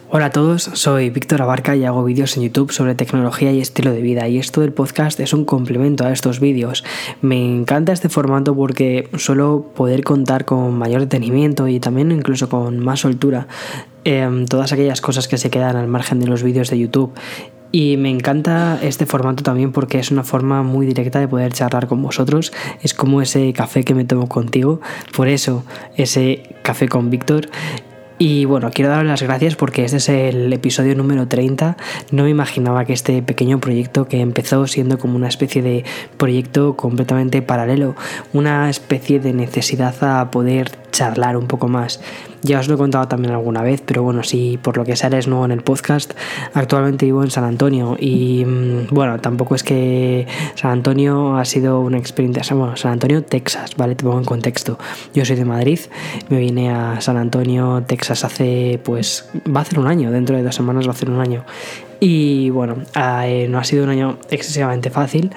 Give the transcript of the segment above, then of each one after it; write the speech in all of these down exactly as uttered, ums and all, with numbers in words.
Hola a todos, soy Víctor Abarca y hago vídeos en YouTube sobre tecnología y estilo de vida, y esto del podcast es un complemento a estos vídeos. Me encanta este formato porque suelo poder contar con mayor detenimiento y también incluso con más soltura eh, todas aquellas cosas que se quedan al margen de los vídeos de YouTube. Y me encanta este formato también porque es una forma muy directa de poder charlar con vosotros. Es como ese café que me tomo contigo, por eso ese café con Víctor. Y bueno, quiero daros las gracias porque este es el episodio número treinta. No me imaginaba que este pequeño proyecto, que empezó siendo como una especie de proyecto completamente paralelo, una especie de necesidad a poder charlar un poco más. Ya os lo he contado también alguna vez, pero bueno, si por lo que sea eres nuevo en el podcast, actualmente vivo en San Antonio y bueno, tampoco es que San Antonio ha sido una experiencia, bueno, San Antonio, Texas, ¿vale? Te pongo en contexto. Yo soy de Madrid, me vine a San Antonio, Texas hace, pues, va a hacer un año, dentro de dos semanas va a hacer un año. Y bueno, eh, no ha sido un año excesivamente fácil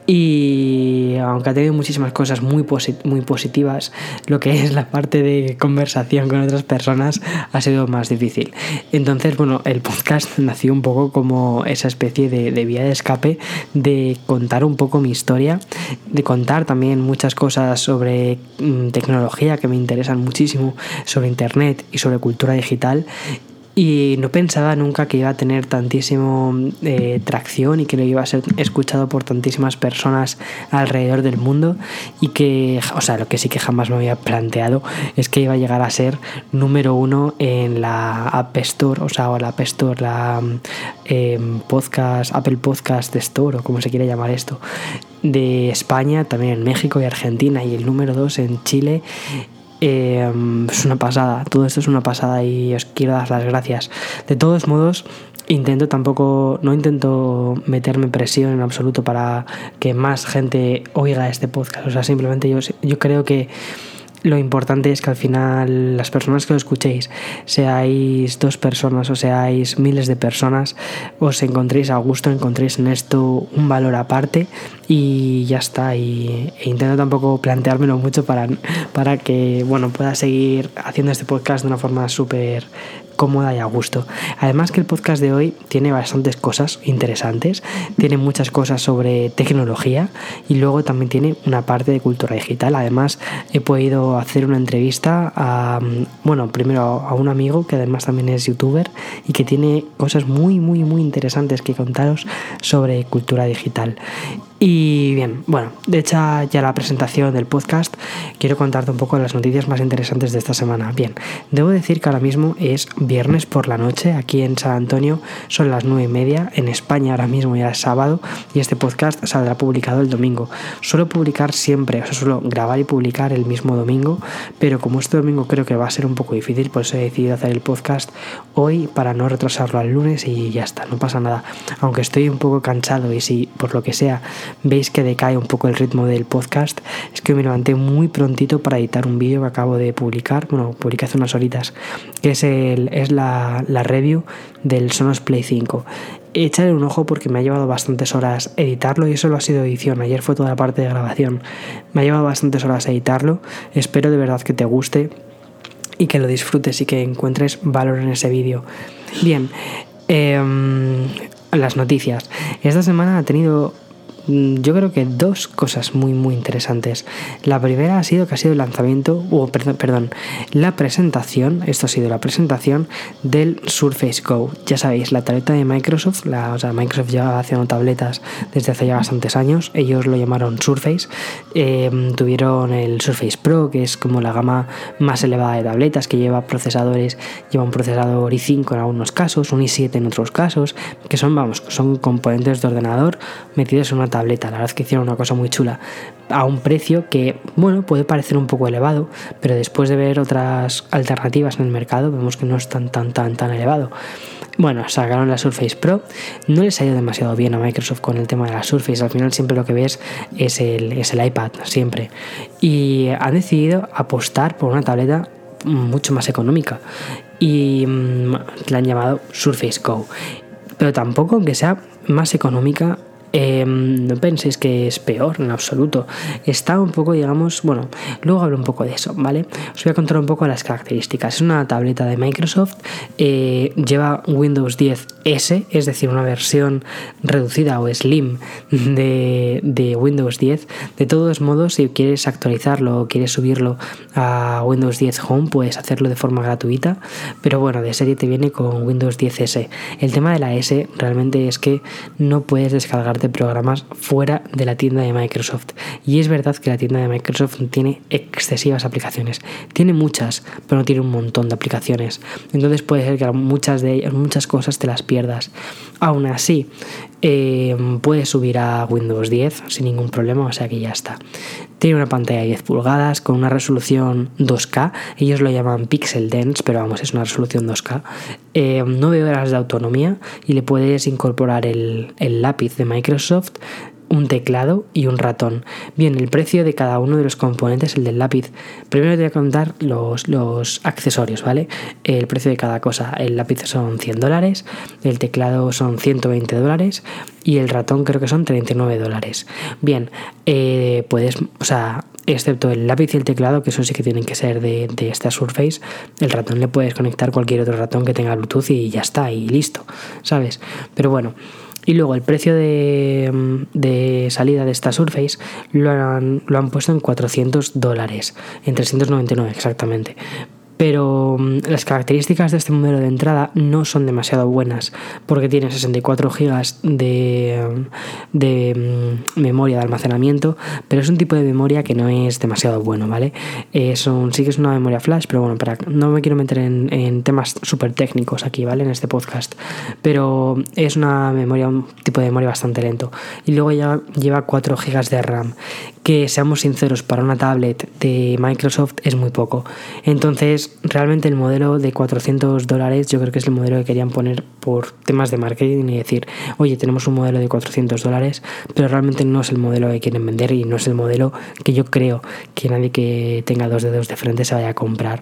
y aunque ha tenido muchísimas cosas muy, posit- muy positivas, lo que es la parte de conversación con otras personas ha sido más difícil. Entonces, bueno, el podcast nació un poco como esa especie de, de vía de escape, de contar un poco mi historia, de contar también muchas cosas sobre mmm, tecnología que me interesan muchísimo, sobre internet y sobre cultura digital. Y no pensaba nunca que iba a tener tantísimo eh, tracción y que lo iba a ser escuchado por tantísimas personas alrededor del mundo, y que, o sea, lo que sí que jamás me había planteado es que iba a llegar a ser número uno en la App Store, o sea, o la App Store, la eh, podcast, Apple Podcast Store, o como se quiere llamar esto, de España, también en México y Argentina, y el número dos en Chile. Eh, es una pasada, todo esto es una pasada y os quiero dar las gracias. De todos modos, intento tampoco, no intento meterme presión en absoluto para que más gente oiga este podcast. O sea, simplemente yo, yo creo que lo importante es que al final las personas que lo escuchéis, seáis dos personas o seáis miles de personas, os encontréis a gusto, encontréis en esto un valor aparte y ya está. Y e intento tampoco planteármelo mucho para, para que bueno, pueda seguir haciendo este podcast de una forma súper cómoda y a gusto. Además que el podcast de hoy tiene bastantes cosas interesantes, tiene muchas cosas sobre tecnología y luego también tiene una parte de cultura digital. Además he podido hacer una entrevista a, bueno, primero a un amigo que además también es youtuber y que tiene cosas muy muy muy interesantes que contaros sobre cultura digital. Y bien, bueno, de hecha ya la presentación del podcast, quiero contarte un poco las noticias más interesantes de esta semana. Bien, debo decir que ahora mismo es viernes por la noche, aquí en San Antonio son las nueve y media, en España ahora mismo ya es sábado y este podcast saldrá publicado el domingo. Suelo publicar siempre, o sea, suelo grabar y publicar el mismo domingo, pero como este domingo creo que va a ser un poco difícil, pues he decidido hacer el podcast hoy para no retrasarlo al lunes y ya está, no pasa nada. Aunque estoy un poco cansado y si por lo que sea veis que decae un poco el ritmo del podcast, es que me levanté muy prontito para editar un vídeo que acabo de publicar, bueno, publiqué hace unas horitas, que es, el, es la, la review del Sonos Play cinco. Echarle un ojo porque me ha llevado bastantes horas editarlo y eso lo ha sido edición, ayer fue toda la parte de grabación, me ha llevado bastantes horas editarlo, espero de verdad que te guste y que lo disfrutes y que encuentres valor en ese vídeo. Bien, eh, las noticias. Esta semana ha tenido, yo creo que dos cosas muy muy interesantes. La primera ha sido que ha sido el lanzamiento, o perdón, perdón, la presentación, esto ha sido la presentación del Surface Go. Ya sabéis, la tableta de Microsoft, la, o sea, Microsoft lleva haciendo tabletas desde hace ya bastantes años, ellos lo llamaron Surface, eh, tuvieron el Surface Pro, que es como la gama más elevada de tabletas, que lleva procesadores, lleva un procesador i cinco en algunos casos, un i siete en otros casos, que son, vamos, son componentes de ordenador metidos en una tableta. Tableta. La verdad es que hicieron una cosa muy chula a un precio que, bueno, puede parecer un poco elevado, pero después de ver otras alternativas en el mercado vemos que no es tan tan tan tan elevado. Bueno, sacaron la Surface Pro, no les ha ido demasiado bien a Microsoft con el tema de la Surface, al final siempre lo que ves es el, es el iPad, siempre, y han decidido apostar por una tableta mucho más económica y mmm, la han llamado Surface Go, pero tampoco, aunque sea más económica, Eh, no penséis que es peor en absoluto. Está un poco, digamos, bueno, luego hablo un poco de eso, ¿vale? Os voy a contar un poco las características. Es una tableta de Microsoft, eh, lleva Windows diez ese, es decir, una versión reducida o slim de, de Windows diez. De todos modos, si quieres actualizarlo o quieres subirlo a Windows diez Home, puedes hacerlo de forma gratuita, pero bueno, de serie te viene con Windows diez ese. El tema de la S realmente es que no puedes descargarte programas fuera de la tienda de Microsoft, y es verdad que la tienda de Microsoft tiene excesivas aplicaciones, tiene muchas, pero no tiene un montón de aplicaciones, entonces puede ser que muchas de ellas, muchas cosas te las pierdas. Aún así, eh, puedes subir a Windows diez sin ningún problema, o sea que ya está. Tiene una pantalla de diez pulgadas con una resolución dos K, ellos lo llaman Pixel Dense, pero vamos, es una resolución dos K, eh, nueve horas de autonomía, y le puedes incorporar el, el lápiz de Microsoft, un teclado y un ratón. Bien, el precio de cada uno de los componentes, el del lápiz, primero te voy a contar los, los accesorios, ¿vale? El precio de cada cosa. El lápiz son cien dólares, el teclado son ciento veinte dólares y el ratón creo que son treinta y nueve dólares. Bien, eh, puedes, o sea, excepto el lápiz y el teclado, que eso sí que tienen que ser de, de esta Surface, el ratón le puedes conectar cualquier otro ratón que tenga Bluetooth y ya está, y listo, ¿sabes? Pero bueno, y luego el precio de, de salida de esta Surface lo han, lo han puesto en cuatrocientos dólares, en trescientos noventa y nueve exactamente. Pero las características de este modelo de entrada no son demasiado buenas, porque tiene sesenta y cuatro gigas de, de memoria de almacenamiento, pero es un tipo de memoria que no es demasiado bueno, ¿vale? Es un, sí que es una memoria flash, pero bueno, para, no me quiero meter en, en temas súper técnicos aquí, ¿vale? En este podcast, pero es una memoria, un tipo de memoria bastante lento. Y luego ya lleva cuatro gigas de RAM, que seamos sinceros, para una tablet de Microsoft es muy poco. Entonces, realmente el modelo de cuatrocientos dólares yo creo que es el modelo que querían poner por temas de marketing y decir, oye, tenemos un modelo de cuatrocientos dólares, pero realmente no es el modelo que quieren vender y no es el modelo que yo creo que nadie que tenga dos dedos de frente se vaya a comprar.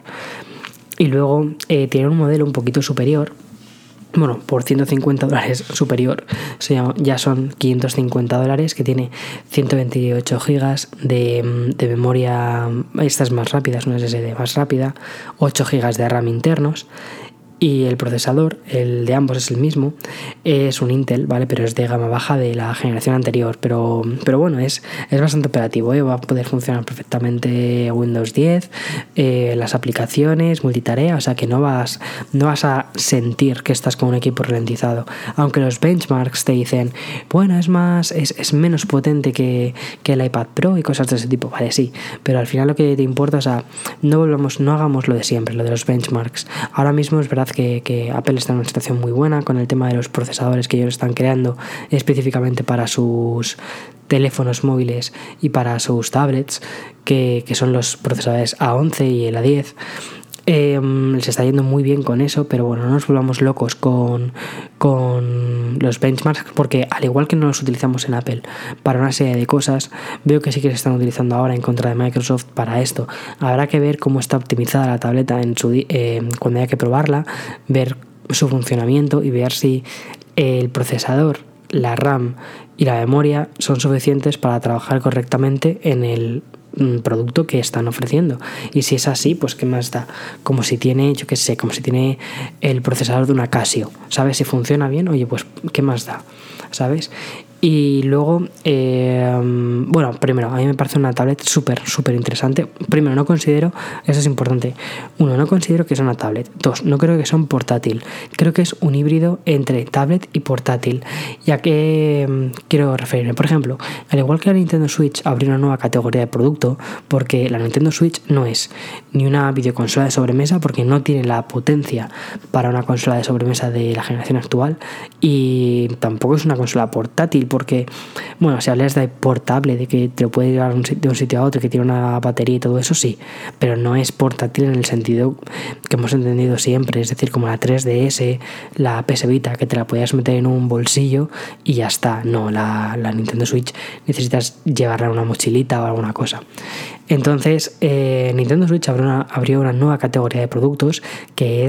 Y luego eh, tiene un modelo un poquito superior, bueno, por ciento cincuenta dólares superior, o sea, ya son quinientos cincuenta dólares, que tiene ciento veintiocho gigas de, de memoria, esta es más rápida, es una ese ese de más rápida, ocho gigas de RAM internos, y el procesador, el de ambos es el mismo, es un Intel, ¿vale? Pero es de gama baja de la generación anterior, pero, pero bueno, es, es bastante operativo, ¿eh? Va a poder funcionar perfectamente Windows diez, eh, las aplicaciones, multitarea, o sea que no vas, no vas a sentir que estás con un equipo ralentizado, aunque los benchmarks te dicen, bueno, es más, es, es menos potente que, que el iPad Pro y cosas de ese tipo, vale, sí, pero al final lo que te importa, o sea, no volvamos, no hagamos lo de siempre, lo de los benchmarks. Ahora mismo es verdad Que, que Apple está en una situación muy buena con el tema de los procesadores que ellos están creando específicamente para sus teléfonos móviles y para sus tablets, que, que son los procesadores A once y el A diez. Eh, les está yendo muy bien con eso, pero bueno, no nos volvamos locos con, con los benchmarks, porque al igual que no los utilizamos en Apple para una serie de cosas, veo que sí que se están utilizando ahora en contra de Microsoft para esto. Habrá que ver cómo está optimizada la tableta en su, eh, cuando haya que probarla, ver su funcionamiento y ver si el procesador, la RAM y la memoria son suficientes para trabajar correctamente en el producto que están ofreciendo. Y si es así, pues qué más da, como si tiene, yo qué sé, como si tiene el procesador de una Casio, ¿sabes? Si funciona bien, oye, pues qué más da, ¿sabes? Y luego, eh, bueno, primero, a mí me parece una tablet súper, súper interesante. Primero, no considero, eso es importante, uno, no considero que sea una tablet. Dos, no creo que sea un portátil. Creo que es un híbrido entre tablet y portátil. ¿Y a qué eh, quiero referirme? Por ejemplo, al igual que la Nintendo Switch abrió una nueva categoría de producto, porque la Nintendo Switch no es ni una videoconsola de sobremesa, porque no tiene la potencia para una consola de sobremesa de la generación actual, y tampoco es una consola portátil, porque, bueno, si hablas de portable, de que te lo puedes llevar de un sitio a otro, que tiene una batería y todo eso, sí, pero no es portátil en el sentido que hemos entendido siempre, es decir, como la tres D S, la P S Vita, que te la podías meter en un bolsillo y ya está. No, la, la Nintendo Switch necesitas llevarla en una mochilita o alguna cosa. Entonces, eh, Nintendo Switch abrió una, abrió una nueva categoría de productos, que es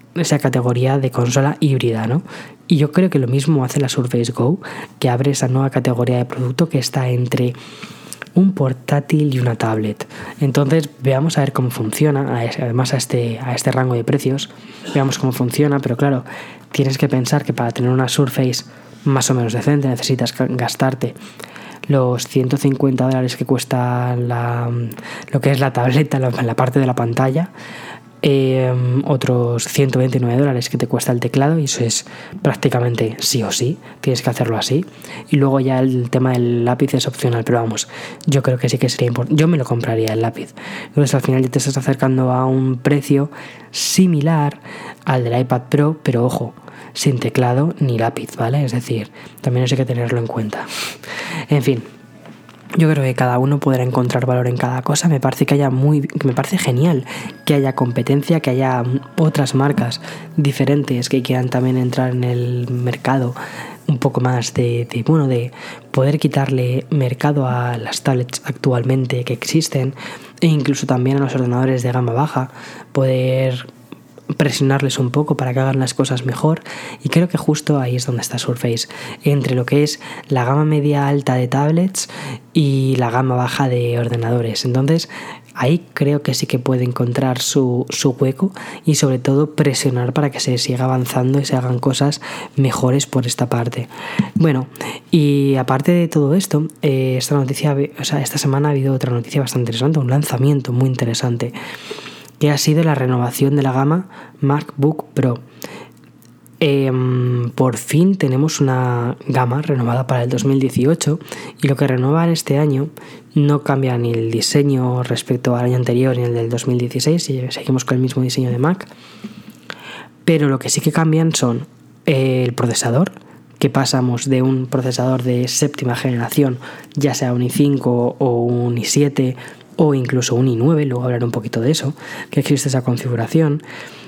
esa categoría de consola híbrida, ¿no? Y yo creo que lo mismo hace la Surface Go, que abre esa nueva categoría de producto que está entre un portátil y una tablet. Entonces veamos a ver cómo funciona, además a este, a este rango de precios, veamos cómo funciona, pero claro, tienes que pensar que para tener una Surface más o menos decente necesitas gastarte los ciento cincuenta dólares que cuesta la, lo que es la tableta, la, la parte de la pantalla, eh, otros ciento veintinueve dólares que te cuesta el teclado, y eso es prácticamente sí o sí, tienes que hacerlo así. Y luego ya el tema del lápiz es opcional, pero vamos, yo creo que sí que sería importante, yo me lo compraría el lápiz. Entonces al final ya te estás acercando a un precio similar al del iPad Pro, pero ojo, sin teclado ni lápiz, ¿vale? Es decir, también eso hay que tenerlo en cuenta. En fin, yo creo que cada uno podrá encontrar valor en cada cosa. Me parece que haya muy, me parece genial que haya competencia, que haya otras marcas diferentes que quieran también entrar en el mercado, un poco más de, de bueno, de poder quitarle mercado a las tablets actualmente que existen, e incluso también a los ordenadores de gama baja, poder presionarles un poco para que hagan las cosas mejor. Y creo que justo ahí es donde está Surface, entre lo que es la gama media alta de tablets y la gama baja de ordenadores. Entonces ahí creo que sí que puede encontrar su, su hueco, y sobre todo presionar para que se siga avanzando y se hagan cosas mejores por esta parte. Bueno, y aparte de todo esto, eh, esta noticia, o sea, esta semana ha habido otra noticia bastante interesante, un lanzamiento muy interesante, que ha sido la renovación de la gama MacBook Pro. Eh, por fin tenemos una gama renovada para el dos mil dieciocho, y lo que renuevan este año no cambia ni el diseño respecto al año anterior ni el del dos mil dieciséis, y seguimos con el mismo diseño de Mac, pero lo que sí que cambian son eh, el procesador, que pasamos de un procesador de séptima generación, ya sea un i cinco o un i siete o incluso un i nueve, luego hablaré un poquito de eso, que existe esa configuración.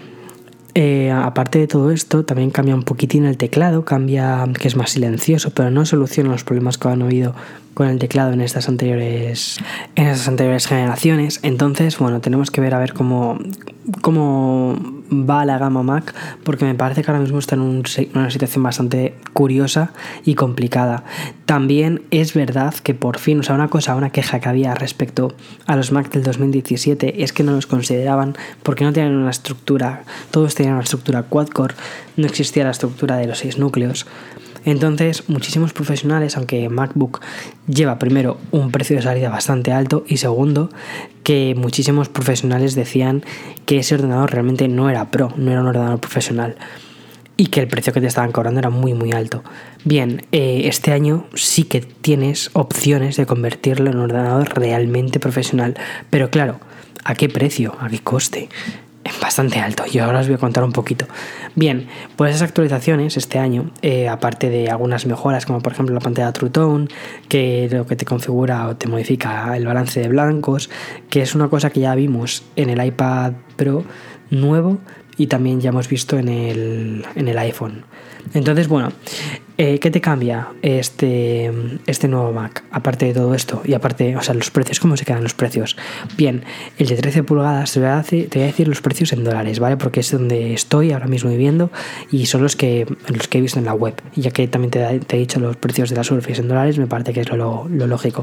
Eh, aparte de todo esto, también cambia un poquitín el teclado, cambia que es más silencioso, pero no soluciona los problemas que han habido con el teclado en estas anteriores en estas anteriores generaciones. Entonces, bueno, tenemos que ver a ver cómo, cómo va la gama Mac, porque me parece que ahora mismo está en un, una situación bastante curiosa y complicada. También es verdad que por fin, o sea, una cosa, una queja que había respecto a los Mac del dos mil diecisiete es que no los consideraban porque no tenían una estructura, todos tenían una estructura quad-core, no existía la estructura de los seis núcleos. Entonces, muchísimos profesionales, aunque MacBook lleva primero un precio de salida bastante alto, y segundo, que muchísimos profesionales decían que ese ordenador realmente no era pro, no era un ordenador profesional, y que el precio que te estaban cobrando era muy muy alto. Bien, eh, este año sí que tienes opciones de convertirlo en un ordenador realmente profesional, pero claro, ¿a qué precio? ¿A qué coste? Bastante alto, y ahora os voy a contar un poquito. Bien, pues esas actualizaciones este año, eh, aparte de algunas mejoras como por ejemplo la pantalla True Tone, que lo que te configura o te modifica el balance de blancos, que es una cosa que ya vimos en el iPad Pro nuevo y también ya hemos visto en el, en el iPhone. Entonces, bueno, eh, ¿qué te cambia este, este nuevo Mac? Aparte de todo esto, y aparte, o sea, los precios, ¿cómo se quedan los precios? Bien, el de trece pulgadas, te voy a decir, te voy a decir los precios en dólares, ¿vale? Porque es donde estoy ahora mismo viviendo y son los que, los que he visto en la web. Y ya que también te, te he dicho los precios de la Surface en dólares, me parece que es lo, lo lógico.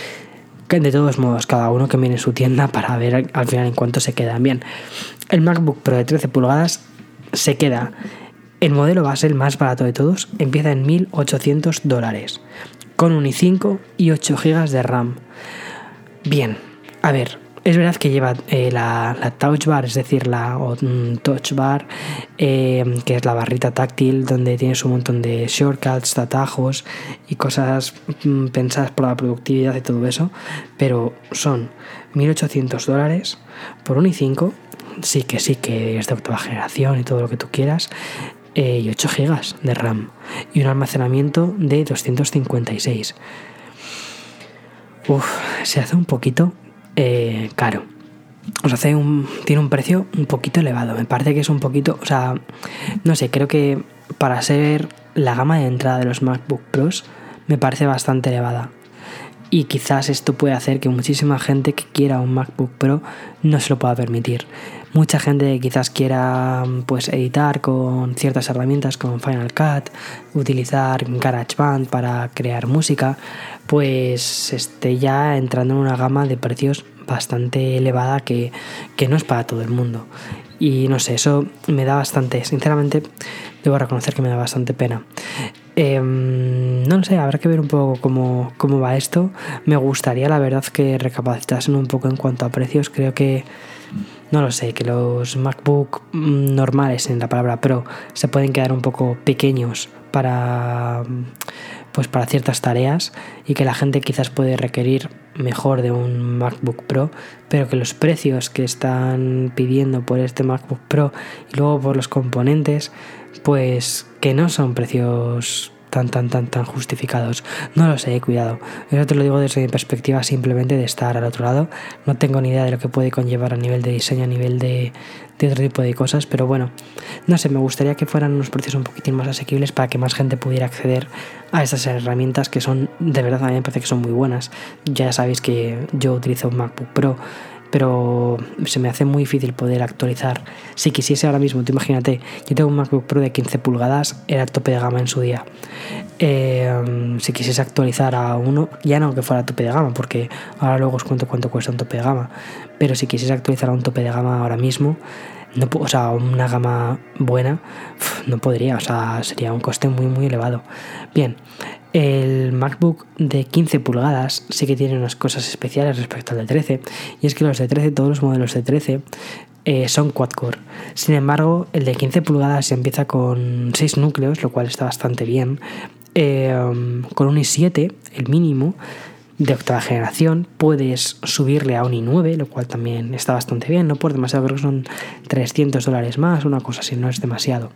De todos modos, cada uno que viene en su tienda para ver al final en cuánto se quedan. Bien, el MacBook Pro de trece pulgadas se queda, el modelo base, el más barato de todos, empieza en mil ochocientos dólares, con un i cinco y ocho gigas de RAM. Bien, a ver, es verdad que lleva eh, la, la Touch Bar, es decir, la um, Touch Bar, eh, que es la barrita táctil, donde tienes un montón de shortcuts, de atajos y cosas mm, pensadas por la productividad y todo eso, pero son mil ochocientos dólares por un i cinco, sí que sí que es de octava generación y todo lo que tú quieras, eh, y ocho gigas de RAM y un almacenamiento de doscientos cincuenta y seis. Uf, se hace un poquito eh, caro. O sea, hace un, tiene un precio un poquito elevado. Me parece que es un poquito, o sea, no sé, creo que para ser la gama de entrada de los MacBook Pros me parece bastante elevada. y quizás esto puede hacer que muchísima gente que quiera un MacBook Pro no se lo pueda permitir. Mucha gente que quizás quiera pues editar con ciertas herramientas como Final Cut, utilizar GarageBand para crear música, pues esté ya entrando en una gama de precios bastante elevada que, que no es para todo el mundo. Y no sé, eso me da bastante, sinceramente, debo reconocer que me da bastante pena. Eh, no lo sé, habrá que ver un poco cómo, cómo va esto. Me gustaría, la verdad, que recapacitasen un poco en cuanto a precios. Creo que, no lo sé, que los MacBook normales, en la palabra Pro, se pueden quedar un poco pequeños para, pues para ciertas tareas, y que la gente quizás puede requerir mejor de un MacBook Pro, pero que los precios que están pidiendo por este MacBook Pro y luego por los componentes, pues que no son precios tan tan tan tan justificados. No lo sé, cuidado. Eso te lo digo desde mi perspectiva simplemente de estar al otro lado. No tengo ni idea de lo que puede conllevar a nivel de diseño, a nivel de, de otro tipo de cosas, pero bueno, no sé, me gustaría que fueran unos precios un poquitín más asequibles para que más gente pudiera acceder a estas herramientas que son, de verdad, a mí me parece que son muy buenas. Ya sabéis que yo utilizo un MacBook Pro, pero se me hace muy difícil poder actualizar. Si quisiese ahora mismo, tú imagínate, yo tengo un MacBook Pro de quince pulgadas, era tope de gama en su día. Eh, si quisiese actualizar a uno, ya no que fuera tope de gama, porque ahora luego os cuento cuánto cuesta un tope de gama, pero si quisiese actualizar a un tope de gama ahora mismo, no, o sea, una gama buena, no podría, o sea, sería un coste muy muy elevado. Bien, el MacBook de quince pulgadas sí que tiene unas cosas especiales respecto al de trece, y es que los de trece, todos los modelos de trece eh, son quad-core. Sin embargo, el de quince pulgadas se empieza con seis núcleos, lo cual está bastante bien, eh, con un i siete, el mínimo, de octava generación. Puedes subirle a un i nueve, lo cual también está bastante bien, no por demasiado, creo que son trescientos dólares más, una cosa así, no es demasiado.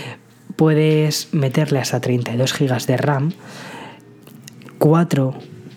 Puedes meterle hasta treinta y dos gigas de RAM, cuatro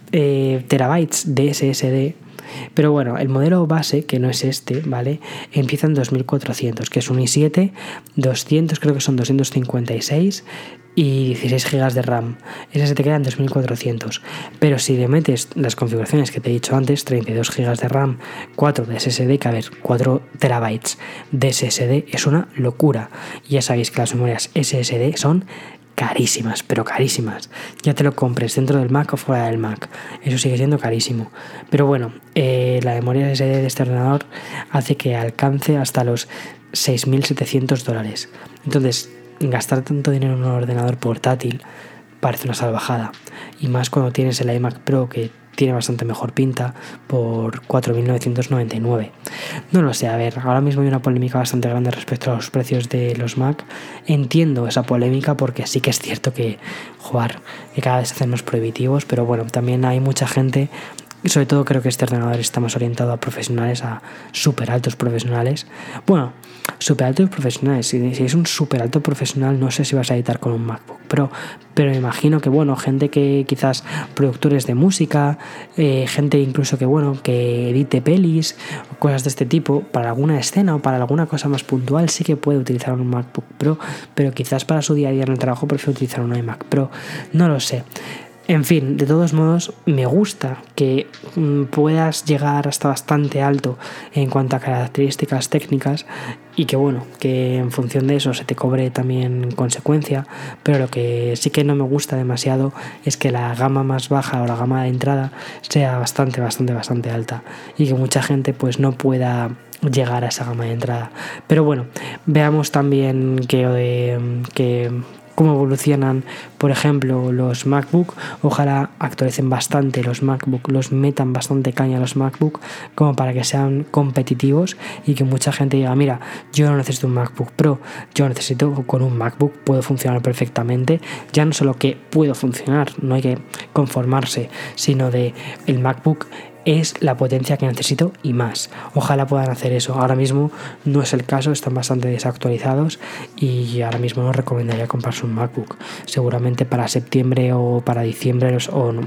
eh, terabytes de ese ese de, pero bueno, el modelo base, que no es este, ¿vale?, empieza en dos mil cuatrocientos, que es un i siete, doscientos, creo que son doscientos cincuenta y seis y dieciséis gigas de RAM. Ese se te queda en dos mil cuatrocientos, pero si le metes las configuraciones que te he dicho antes, treinta y dos gigas de RAM, cuatro de ese ese de, que a ver, cuatro terabytes de ese ese de es una locura. Y ya sabéis que las memorias ese ese de son carísimas, pero carísimas. Ya te lo compres dentro del Mac o fuera del Mac, eso sigue siendo carísimo. Pero bueno, eh, la memoria ese ese de de este ordenador hace que alcance hasta los seis mil setecientos dólares. Entonces, gastar tanto dinero en un ordenador portátil parece una salvajada, y más cuando tienes el iMac Pro, que tiene bastante mejor pinta, por cuatro mil novecientos noventa y nueve. No lo sé, a ver, ahora mismo hay una polémica bastante grande respecto a los precios de los Mac. Entiendo esa polémica porque sí que es cierto que, jugar, que cada vez se hacen más prohibitivos, pero bueno, también hay mucha gente, y sobre todo creo que este ordenador está más orientado a profesionales, a súper altos profesionales. Bueno, súper altos profesionales, si, si es un súper alto profesional, no sé si vas a editar con un MacBook Pro, pero me imagino que, bueno, gente que quizás productores de música, eh, gente incluso que, bueno, que edite pelis o cosas de este tipo, para alguna escena o para alguna cosa más puntual, sí que puede utilizar un MacBook Pro, pero quizás para su día a día en el trabajo prefiere utilizar un iMac Pro, no lo sé. En fin, de todos modos, me gusta que mm, puedas llegar hasta bastante alto en cuanto a características técnicas, y que bueno, que en función de eso se te cobre también consecuencia, pero lo que sí que no me gusta demasiado es que la gama más baja o la gama de entrada sea bastante, bastante, bastante alta, y que mucha gente pues no pueda llegar a esa gama de entrada. Pero bueno, veamos también que... Eh, que cómo evolucionan, por ejemplo, los MacBook. Ojalá actualicen bastante los MacBook, los metan bastante caña a los MacBook, como para que sean competitivos y que mucha gente diga, mira, yo no necesito un MacBook Pro, yo necesito, con un MacBook puedo funcionar perfectamente. Ya no solo que puedo funcionar, no hay que conformarse, sino de el MacBook es la potencia que necesito y más. Ojalá puedan hacer eso. Ahora mismo no es el caso, están bastante desactualizados, y ahora mismo no recomendaría comprarse un MacBook. Seguramente para septiembre o para diciembre, o no,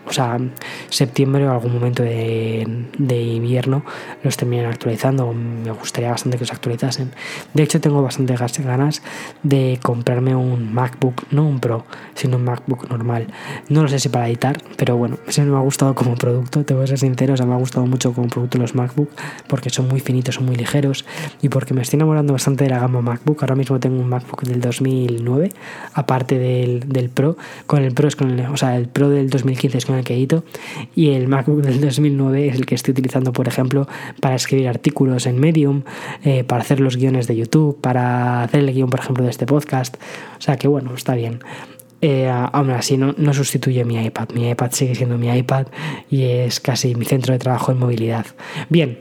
o sea, septiembre o algún momento de, de invierno los terminen actualizando. Me gustaría bastante que los actualizasen. De hecho, tengo bastante ganas de comprarme un MacBook, no un Pro, sino un MacBook normal. No lo sé si para editar, pero bueno, siempre me ha gustado como producto, te voy a ser sincero, o sea, me ha gustado mucho como producto los MacBook porque son muy finitos, son muy ligeros y porque me estoy enamorando bastante de la gama MacBook. Ahora mismo tengo un MacBook del dos mil nueve, aparte del, del Pro. Con el Pro es con el, o sea, el Pro del dos mil quince es con el que edito y el MacBook del dos mil nueve es el que estoy utilizando, por ejemplo, para escribir artículos en Medium, eh, para hacer los guiones de YouTube, para hacer el guión, por ejemplo, de este podcast. O sea que bueno, está bien. Eh, aún así no, no sustituye mi iPad. Mi iPad sigue siendo mi iPad y es casi mi centro de trabajo en movilidad. Bien.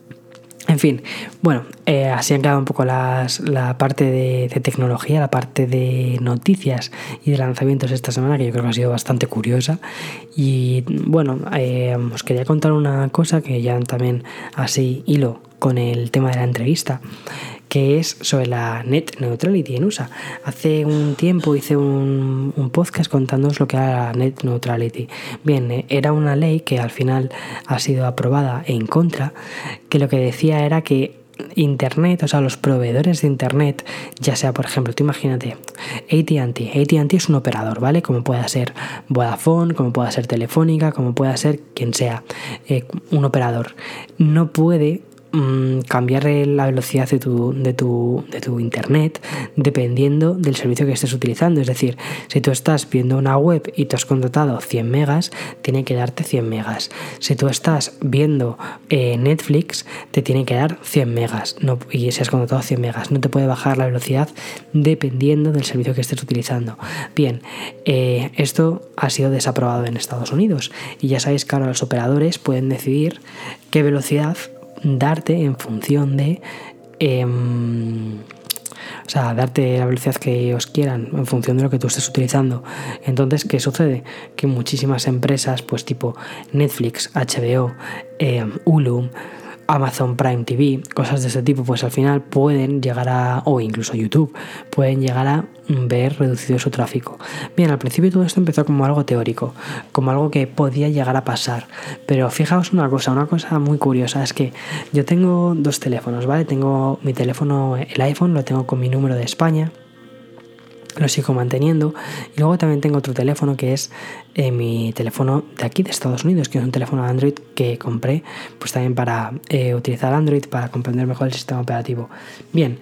En fin, bueno, eh, así han quedado un poco las, la parte de, de tecnología, la parte de noticias y de lanzamientos esta semana, que yo creo que ha sido bastante curiosa. Y bueno, eh, os quería contar una cosa que ya también así hilo con el tema de la entrevista, que es sobre la Net Neutrality en U S A. Hace un tiempo hice un, un podcast contándoos lo que era la Net Neutrality. Bien, era una ley que al final ha sido aprobada en contra, que lo que decía era que Internet, o sea, los proveedores de Internet, ya sea, por ejemplo, tú imagínate, A T and T. A T and T es un operador, ¿vale? Como pueda ser Vodafone, como pueda ser Telefónica, como pueda ser quien sea, eh, un operador. No puede cambiar la velocidad de tu, de, tu, de tu internet dependiendo del servicio que estés utilizando. Es decir, si tú estás viendo una web y te has contratado cien megas, tiene que darte cien megas. Si tú estás viendo eh, Netflix, te tiene que dar cien megas, no, y si has contratado cien megas, no te puede bajar la velocidad dependiendo del servicio que estés utilizando. Bien, eh, esto ha sido desaprobado en Estados Unidos y ya sabéis que ahora los operadores pueden decidir qué velocidad darte en función de eh, o sea, darte la velocidad que ellos quieran en función de lo que tú estés utilizando. Entonces, ¿qué sucede? Que muchísimas empresas, pues tipo Netflix, H B O, eh, Hulu, Amazon Prime T V, cosas de ese tipo, pues al final pueden llegar a, o incluso YouTube, pueden llegar a ver reducido su tráfico. Bien, al principio todo esto empezó como algo teórico, como algo que podía llegar a pasar, pero fijaos una cosa, una cosa muy curiosa, es que yo tengo dos teléfonos, ¿vale? Tengo mi teléfono, el iPhone, lo tengo con mi número de España, lo sigo manteniendo, y luego también tengo otro teléfono que es eh, mi teléfono de aquí de Estados Unidos, que es un teléfono Android que compré pues también para eh, utilizar Android, para comprender mejor el sistema operativo. Bien,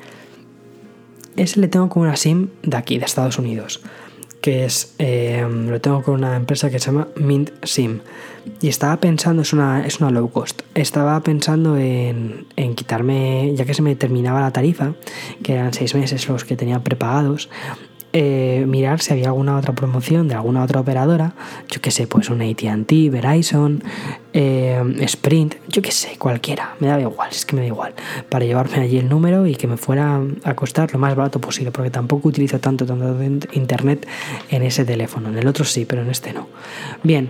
ese le tengo con una SIM de aquí de Estados Unidos, que es eh, lo tengo con una empresa que se llama Mint SIM, y estaba pensando, es una, es una low cost, estaba pensando en, en quitarme, ya que se me terminaba la tarifa, que eran seis meses los que tenía prepagados, Eh, mirar si había alguna otra promoción de alguna otra operadora, yo que sé, pues un A T and T, Verizon, eh, Sprint, yo que sé, cualquiera, me da igual, es que me da igual, para llevarme allí el número y que me fuera a costar lo más barato posible, porque tampoco utilizo tanto, tanto internet en ese teléfono, en el otro sí, pero en este no. Bien,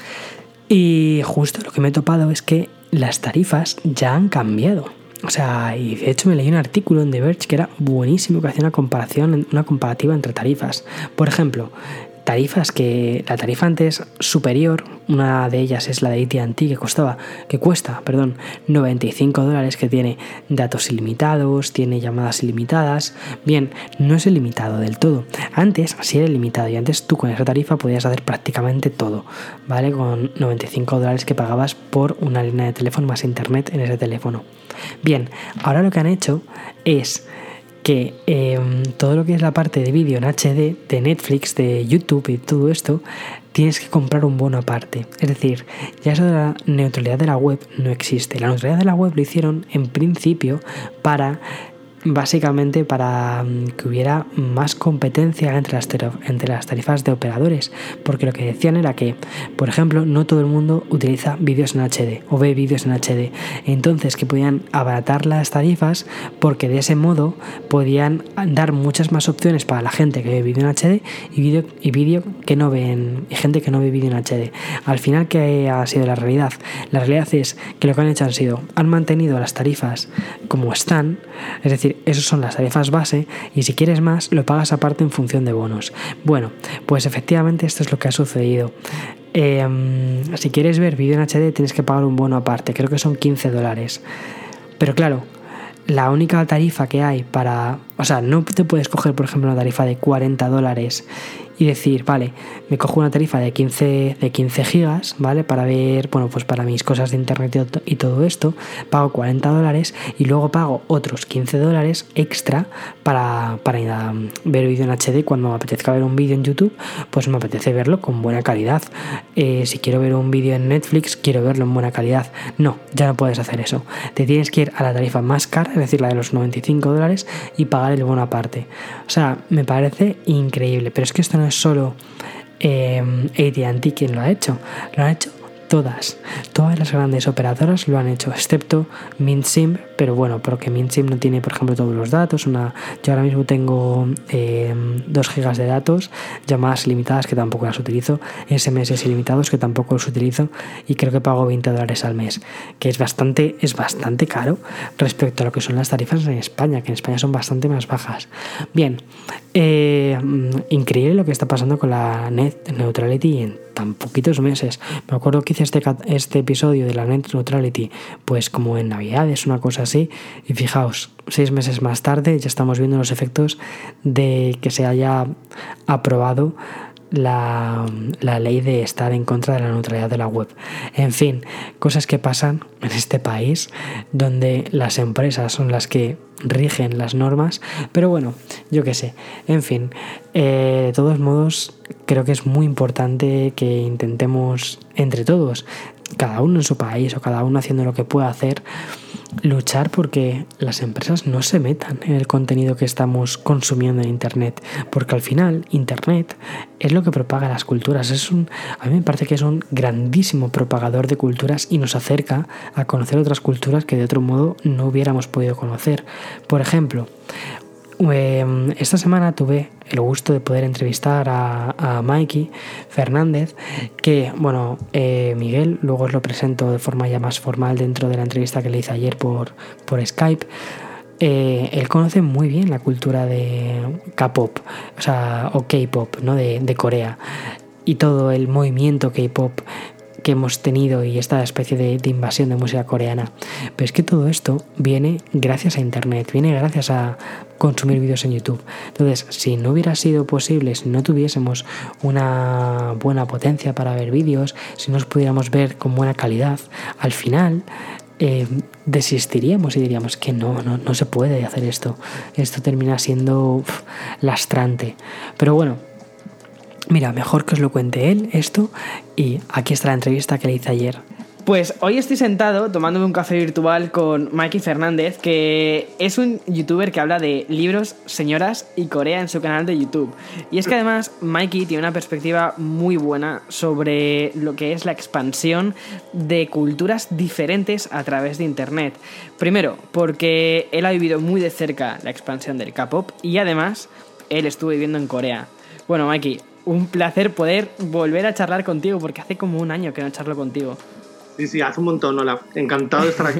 y justo lo que me he topado es que las tarifas ya han cambiado. O sea, y de hecho me leí un artículo en The Verge que era buenísimo, que hacía una comparación, una comparativa entre tarifas. Por ejemplo, tarifas que la tarifa antes superior, una de ellas es la de A T and T, que costaba, que cuesta, perdón, noventa y cinco dólares, que tiene datos ilimitados, tiene llamadas ilimitadas. Bien, no es ilimitado del todo. Antes sí era ilimitado y antes tú con esa tarifa podías hacer prácticamente todo, ¿vale? Con noventa y cinco dólares que pagabas por una línea de teléfono más internet en ese teléfono. Bien, ahora lo que han hecho es que eh, todo lo que es la parte de vídeo en H D de Netflix, de YouTube y todo esto, tienes que comprar un bono aparte. Es decir, ya eso de la neutralidad de la web no existe. La neutralidad de la web lo hicieron en principio para, básicamente para que hubiera más competencia entre las, entre las tarifas de operadores, porque lo que decían era que, por ejemplo, no todo el mundo utiliza vídeos en H D o ve vídeos en H D, entonces que podían abaratar las tarifas porque de ese modo podían dar muchas más opciones para la gente que ve vídeo en H D y vídeo y vídeo que no ven, y gente que no ve vídeo en H D. Al final, ¿qué ha sido la realidad? La realidad es que lo que han hecho han sido, han mantenido las tarifas como están, es decir, decir, esas son las tarifas base y si quieres más lo pagas aparte en función de bonos. Bueno, pues efectivamente esto es lo que ha sucedido. Eh, si quieres ver vídeo en H D tienes que pagar un bono aparte, creo que son quince dólares. Pero claro, la única tarifa que hay para... O sea, no te puedes coger, por ejemplo, una tarifa de cuarenta dólares y decir, vale, me cojo una tarifa de quince, de quince gigas, ¿vale? Para ver, bueno, pues para mis cosas de internet y todo esto, pago cuarenta dólares y luego pago otros quince dólares extra para, para ir a ver vídeo en H D. Cuando me apetezca ver un vídeo en YouTube, pues me apetece verlo con buena calidad. Eh, si quiero ver un vídeo en Netflix, quiero verlo en buena calidad. No, ya no puedes hacer eso. Te tienes que ir a la tarifa más cara, es decir, la de los noventa y cinco dólares y pagar el bono aparte. O sea, me parece increíble, pero es que esto no es solo eh, A T and T quien lo ha hecho, lo han hecho todas, todas las grandes operadoras lo han hecho, excepto MintSim, pero bueno, porque MintSim no tiene, por ejemplo, todos los datos. Una, yo ahora mismo tengo eh, dos gigas de datos, llamadas ilimitadas que tampoco las utilizo, S M S ilimitados que tampoco los utilizo y creo que pago veinte dólares al mes, que es bastante, es bastante caro respecto a lo que son las tarifas en España, que en España son bastante más bajas. Bien, eh, increíble lo que está pasando con la Net Neutrality en tan poquitos meses. Me acuerdo que hice este, este episodio de la Net Neutrality pues como en Navidades, una cosa así, y fijaos, seis meses más tarde ya estamos viendo los efectos de que se haya aprobado la, la ley de estar en contra de la neutralidad de la web. En fin, cosas que pasan en este país donde las empresas son las que rigen las normas, pero bueno, yo qué sé. En fin, eh, de todos modos, creo que es muy importante que intentemos entre todos, cada uno en su país o cada uno haciendo lo que pueda hacer, luchar porque las empresas no se metan en el contenido que estamos consumiendo en Internet, porque al final Internet es lo que propaga las culturas. Es un, a mí me parece que es un grandísimo propagador de culturas y nos acerca a conocer otras culturas que de otro modo no hubiéramos podido conocer. Por ejemplo, esta semana tuve el gusto de poder entrevistar a, a Mikey Fernández, que, bueno, eh, Miguel, luego os lo presento de forma ya más formal dentro de la entrevista que le hice ayer por, por Skype. Eh, él conoce muy bien la cultura de K-pop, o sea, o K-pop, ¿no? De, de Corea, y todo el movimiento K-pop que hemos tenido y esta especie de, de invasión de música coreana. Pero es que todo esto viene gracias a Internet, viene gracias a consumir vídeos en YouTube. Entonces, si no hubiera sido posible, si no tuviésemos una buena potencia para ver vídeos, si no os pudiéramos ver con buena calidad, al final eh, desistiríamos y diríamos que no, no, no se puede hacer esto. Esto termina siendo uf, lastrante. Pero bueno, mira, mejor que os lo cuente él esto, y aquí está la entrevista que le hice ayer. Pues hoy estoy sentado tomándome un café virtual con Mikey Fernández, que es un youtuber que habla de libros, señoras y Corea en su canal de YouTube. Y es que además Mikey tiene una perspectiva muy buena sobre lo que es la expansión de culturas diferentes a través de Internet. Primero, porque él ha vivido muy de cerca la expansión del K-pop y además él estuvo viviendo en Corea. Bueno, Mikey, un placer poder volver a charlar contigo, porque hace como un año que no charlo contigo. Sí, sí, hace un montón, Hola. Encantado de estar aquí.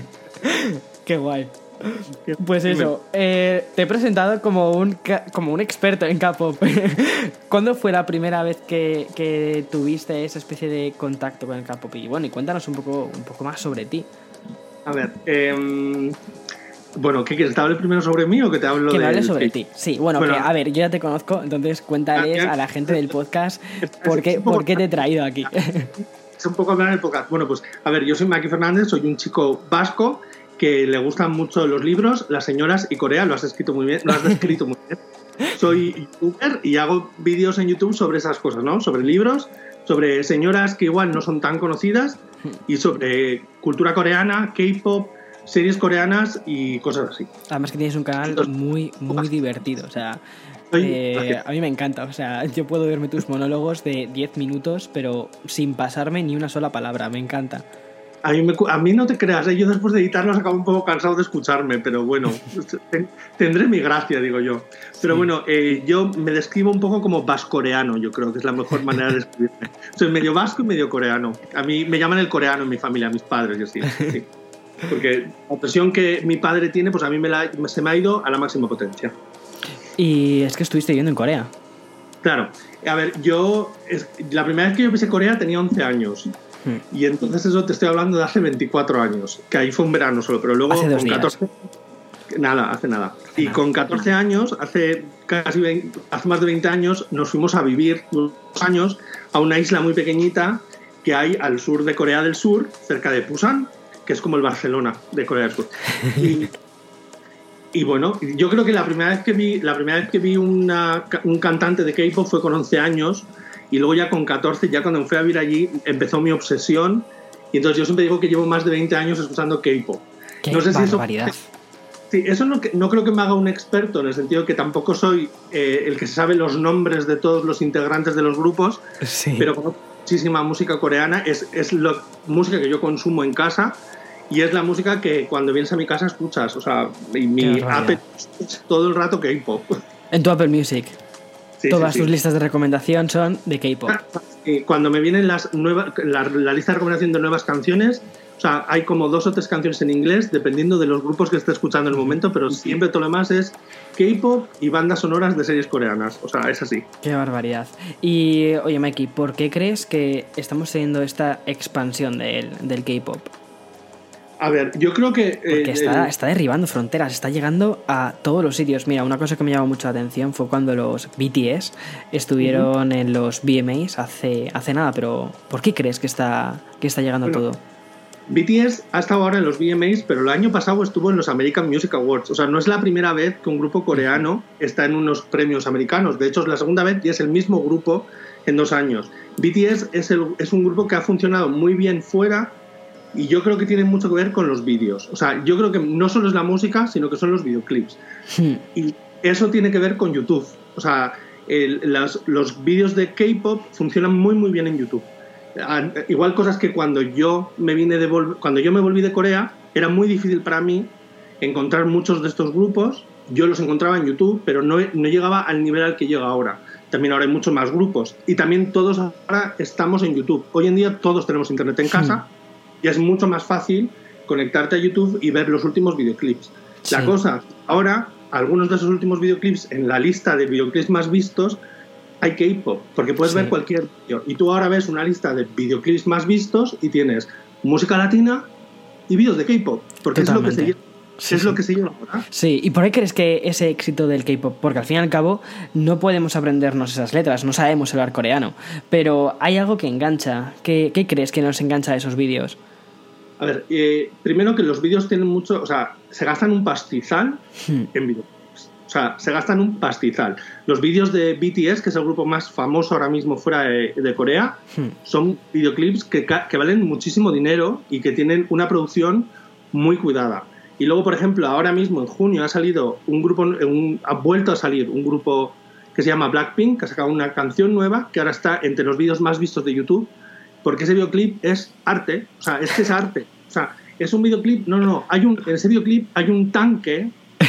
Qué guay. Pues eso, eh, te he presentado como un, como un experto en K-pop. ¿Cuándo fue la primera vez que, que tuviste esa especie de contacto con el K-pop? Y bueno, y cuéntanos un poco, un poco más sobre ti. A ver, eh... Bueno, ¿qué quieres? ¿Te hable primero sobre mí o que te hablo que de...? Que me hables sobre ti. Sí, bueno, bueno, que a ver, yo ya te conozco, entonces cuéntales a la gente del podcast por qué, por qué te he traído aquí. Es un poco hablar en el podcast. Bueno, pues, a ver, yo soy Mikey Fernández, soy un chico vasco que le gustan mucho los libros, las señoras y Corea. Lo has escrito muy bien, lo has descrito muy bien. Soy youtuber y hago vídeos en YouTube sobre esas cosas, ¿no? Sobre libros, sobre señoras que igual no son tan conocidas y sobre cultura coreana, K-pop, series coreanas y cosas así. Además que tienes un canal muy, muy divertido, o sea, eh, a mí me encanta, o sea, yo puedo verme tus monólogos de diez minutos, pero sin pasarme ni una sola palabra, me encanta. A mí, me, a mí no te creas, ¿eh? Yo después de editarlos acabo un poco cansado de escucharme, pero bueno, ten, tendré mi gracia, digo yo. Pero sí. bueno, eh, yo me describo un poco como vascoreano, yo creo que es la mejor manera de describirme. Soy medio vasco y medio coreano. A mí me llaman el coreano en mi familia, mis padres y así. Sí. Porque la presión que mi padre tiene, pues a mí me la, se me ha ido a la máxima potencia. Y es que estuviste viviendo en Corea. Claro. A ver, yo... Es, la primera vez que yo pisé Corea tenía once años. Hmm. Y entonces eso te estoy hablando de hace veinticuatro años. Que ahí fue un verano solo, pero luego hace dos con días. catorce... Nada, hace nada. Y con catorce años, hace casi veinte, hace más de veinte años, nos fuimos a vivir dos años a una isla muy pequeñita que hay al sur de Corea del Sur, cerca de Busan, que es como el Barcelona de Corea del Sur. Y, y bueno, yo creo que la primera vez que vi, la primera vez que vi una, un cantante de K-pop fue con once años, y luego ya con catorce, ya cuando me fui a vivir allí, empezó mi obsesión. Y entonces yo siempre digo que llevo más de veinte años escuchando K-pop. ¡Qué no sé barbaridad! Si eso, sí, eso no, no creo que me haga un experto, en el sentido que tampoco soy eh, el que se sabe los nombres de todos los integrantes de los grupos, sí. Pero conozco muchísima música coreana, es, es la música que yo consumo en casa y es la música que cuando vienes a mi casa escuchas, o sea, y mi Apple es todo el rato K-pop. En tu Apple Music. Sí, Todas sí, tus sí. listas de recomendación son de K-pop. Cuando me vienen las nuevas, la, la lista de recomendación de nuevas canciones, o sea, hay como dos o tres canciones en inglés, dependiendo de los grupos que esté escuchando en el momento, pero siempre todo lo demás es K-pop y bandas sonoras de series coreanas. O sea, es así. Qué barbaridad. Y, oye, Mikey, ¿por qué crees que estamos teniendo esta expansión del, del K-pop? A ver, yo creo que... Porque eh, está, eh, está derribando fronteras, está llegando a todos los sitios. Mira, una cosa que me llamó mucho la atención fue cuando los B T S estuvieron uh-huh. en los V M As hace, hace nada, pero ¿por qué crees que está, que está llegando bueno, todo? B T S ha estado ahora en los V M As, pero el año pasado estuvo en los American Music Awards. O sea, no es la primera vez que un grupo coreano uh-huh. está en unos premios americanos. De hecho, es la segunda vez y es el mismo grupo en dos años. B T S es, el, es un grupo que ha funcionado muy bien fuera. Y yo creo que tiene mucho que ver con los vídeos. O sea, yo creo que no solo es la música, sino que son los videoclips. Sí. Y eso tiene que ver con YouTube. O sea, el, las, los vídeos de K-pop funcionan muy, muy bien en YouTube. Igual cosas que cuando yo me vine de vol- cuando yo me volví de Corea, era muy difícil para mí encontrar muchos de estos grupos. Yo los encontraba en YouTube, pero no, no llegaba al nivel al que llega ahora. También ahora hay muchos más grupos. Y también todos ahora estamos en YouTube. Hoy en día todos tenemos internet en casa. Sí. Y es mucho más fácil conectarte a YouTube y ver los últimos videoclips. Sí. La cosa, ahora, algunos de esos últimos videoclips, en la lista de videoclips más vistos, hay K-pop, porque puedes sí. ver cualquier vídeo. Y tú ahora ves una lista de videoclips más vistos y tienes música latina y vídeos de K-pop, porque Totalmente. es lo que se lleva. Sí, es sí. lo que se lleva ahora. Sí, ¿y por qué crees que ese éxito del K-pop? Porque al fin y al cabo no podemos aprendernos esas letras, no sabemos hablar coreano, pero hay algo que engancha. ¿Qué, qué crees que nos engancha de esos vídeos? A ver, eh, primero que los vídeos tienen mucho... O sea, se gastan un pastizal hmm. en videoclips. O sea, se gastan un pastizal. Los vídeos de B T S, que es el grupo más famoso ahora mismo fuera de, de Corea, hmm. son videoclips que, que valen muchísimo dinero y que tienen una producción muy cuidada. Y luego, por ejemplo, ahora mismo en junio ha salido un grupo... Un, ha vuelto a salir un grupo que se llama Blackpink, que ha sacado una canción nueva que ahora está entre los vídeos más vistos de YouTube. Porque ese videoclip es arte, o sea, es que es arte. O sea, es un videoclip, no, no, no, hay un, en ese videoclip hay un tanque,